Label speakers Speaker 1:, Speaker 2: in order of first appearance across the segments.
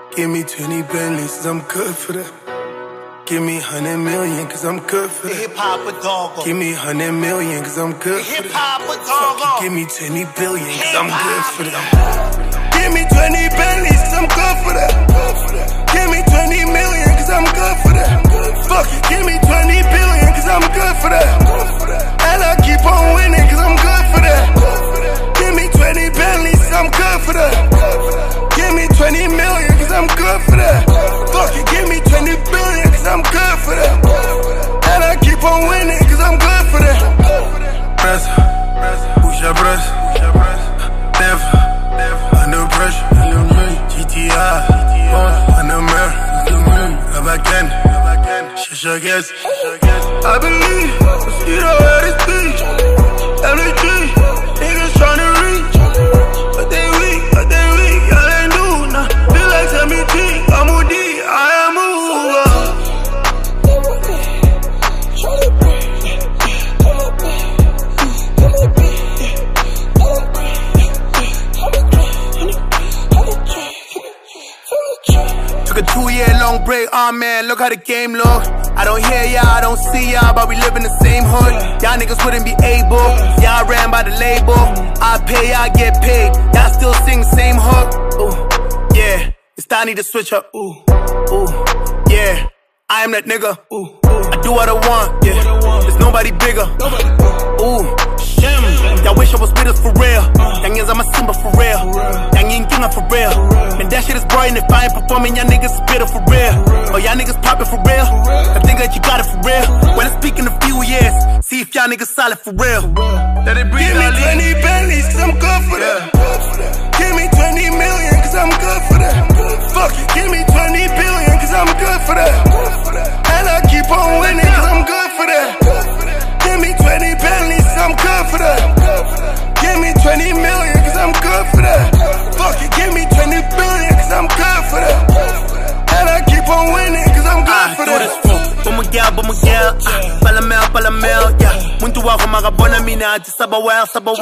Speaker 1: Give me 20 Bentleys, cause I'm good for that. Give me 100 million, cause I'm good for that.
Speaker 2: Hip-hop dog.
Speaker 1: Give me 100 million, cause I'm good for that.
Speaker 2: Hip-hop dog.
Speaker 1: Give me 20 billion, cause I'm good for that. Give me 20 Bentleys, cause I'm good for that. Give me 20 million, cause I'm good for that. Fuck it, give me 20 billion, cause I'm good for that. And I keep on winning, cause I'm good for that. Give me 20 Bentleys, cause I'm good for that. Give me 20 million, cause I'm good for that. Fuck it, give me 20 billion, cause I'm good for that. And I keep on winning, cause I'm good for that. Press, push your breath. Never, under pressure. GTI, under mirror. If I can, I guess. I believe, you know how this be. MLG, niggas tryna reach. But they weak, y'all ain't do nah. Feel like MLG, I'm OD, I am over. Took a 2-year-long break, oh man, look how the game look. I don't hear y'all, I don't see y'all, but we live in the same hood. Y'all niggas wouldn't be able, y'all ran by the label. I pay, I get paid, y'all still sing the same hook. Ooh, yeah, it's time I need to switch up. Ooh, yeah, I am that nigga. Ooh, I do what I want, yeah, there's nobody bigger. Ooh, y'all wish I was with us for real. Yang is I'm a Simba for real. Yang ain't king for real. Man, that shit is boring if I ain't performing. Y'all niggas is bitter for real. Oh, y'all niggas poppin' for real. I think that you got it for real. Well, it's speaking a few years. See if y'all niggas solid for real. Let it breathe. Give me 20 Bentleys, cause I'm good for that. Give me 20 million, cause I'm good for that. Fuck it, give me 20 billion, cause I'm good for that. And I keep on winning, cause I'm good for that. Give me 20 Bentleys, cause I'm good for that. Give me 20 million, cause I'm good for that. Fuck it, give me 20 billion, cause I'm good for that. And I keep on winning, cause I'm good for that. Bumagel, palamel, yeah. Muntu wako makabona mina ati sabawell.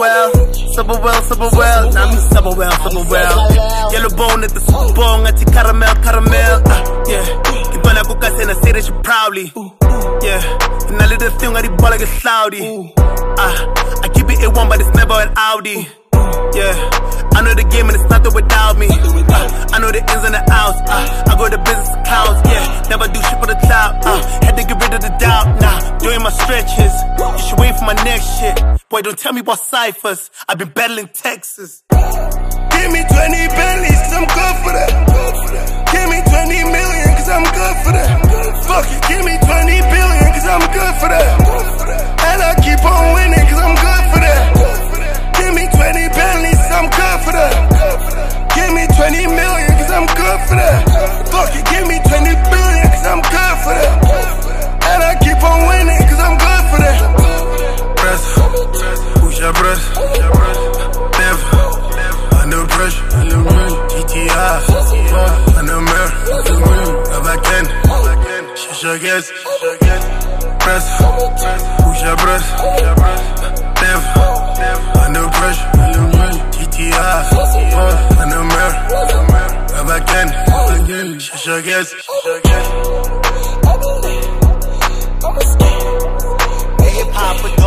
Speaker 1: Nami sabawell. Yellow bone at the Super Bowl, ati caramel, yeah. Kintwana kukase na say that you proudly, yeah. And I let the thing ati ball like a cloudy. I keep it A1, but it's never an Audi. Yeah, I know the game and it's nothing without me. I know the ins and the outs. I go to business accounts. Yeah, never do shit for the clout. Had to get rid of the doubt. Nah, doing my stretches. You should wait for my next shit. Boy, don't tell me about ciphers. I've been battling Texas. Give me 20 Bentleys, cause I'm good for that. Give me 20 million, cause I'm good for that. Fuck it, give me 20 billion, cause I'm good for that. And I keep on winning, cause I'm good for that. Give me 20 Bentleys, cause I'm good for that. Give me 20 million, cause I'm good for that. Fuck it, give me 20 billion, cause I'm good for that. And I keep on winning, cause I'm good for that. Press, push your breath. Never, under pressure. GTI, under mirror. If I can, I guess. Press, push your breath. Never, under pressure. GTI, under mirror. If I can, I guess.
Speaker 2: Hip-hop